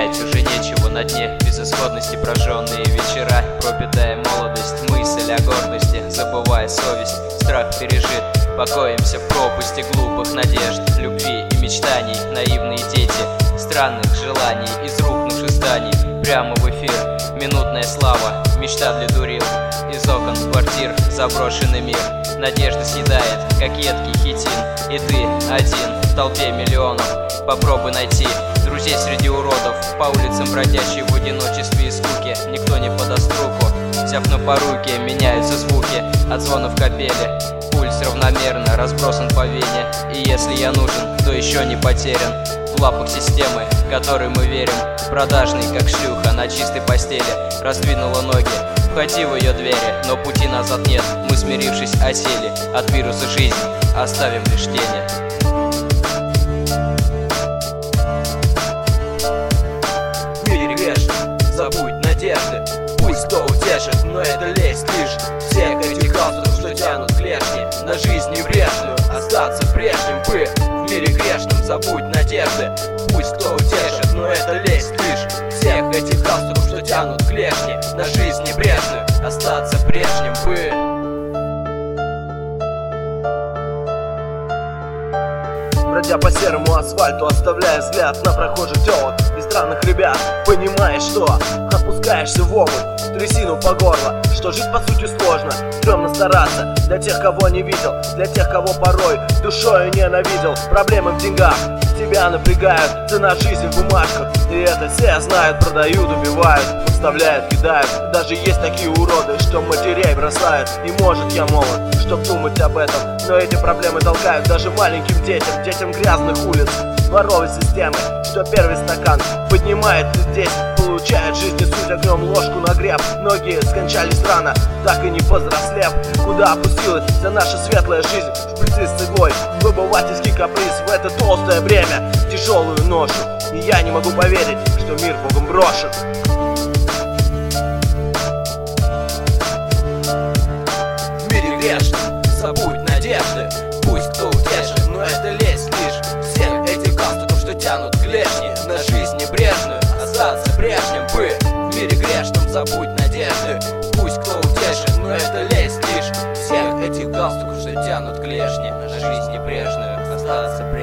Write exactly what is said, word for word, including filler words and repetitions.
терять уже нечего на дне безысходности. Прожженные вечера, пропитая молодость, мысль о гордости, забывая совесть. Страх пережит, покоимся в пропасти глупых надежд, любви и мечтаний. Наивные дети странных желаний из рухнувших зданий прямо в эфир. Минутная слава, мечта для дурил. Из окон квартир заброшенный мир. Надежда съедает, как едкий хитин. И ты один в толпе миллионов. Попробуй найти друзей среди уродов. По улицам бродящие в одиночестве и скуке. Никто не подаст руку. Взяв на поруки, меняются звуки от звонов капели. Пульс равномерно разбросан по вене. И если я нужен, то еще не потерян. В лапах системы, которой мы верим. Продажный, как шлюха на чистой постели. Раздвинула ноги, входи в ее двери. Но пути назад нет, мы, смирившись, осели. От вируса жизни оставим лишь тени. В мире грешным, забудь надежды. Пусть кто утешит, но это лезть лишь всех этих галстуков, что тянут клешни на жизнь неврежную. Остаться прежним бы. В мире грешным, забудь надежды. Пусть кто утешит, но это лезть лишь всех этих галстуков, что тянут клешни на жизнь небрежную. Остаться прежним бы. Бродя по серому асфальту, оставляя взгляд на прохожих телок и странных ребят, понимаешь, что опускаешься в омут, в трясину по горло, что жить по сути сложно, стрёмно стараться. Для тех, кого не видел, для тех, кого порой душою ненавидел. Проблемы в деньгах, тебя напрягают, цена жизни в бумажках. И это все знают, продают, убивают, подставляют, кидают. Даже есть такие уроды, что матерей бросают. И может я молод, чтоб думать об этом, но эти проблемы толкают даже маленьким детям, детям грязных улиц, дворовой системы, что первый стакан поднимает здесь, получает жизни суть огнем ложку нагреб. Многие скончались рано, так и не повзрослев. Куда опустилась вся наша светлая жизнь? Шприцы с иглой, в обывательский каприз, в это толстое бремя, тяжелую ношу. И я не могу поверить, что мир Богом брошен. В мире грешным, забудь надежды. Пусть кто утешит, но это лезть лишь всех этих галстуков, что тянут клешни на жизнь небрежную. Остаться прежним бы. В мире грешным, забудь надежды. Пусть кто утешит, но это лезть лишь всех этих галстуков, что тянут клешни на жизнь небрежную. Остаться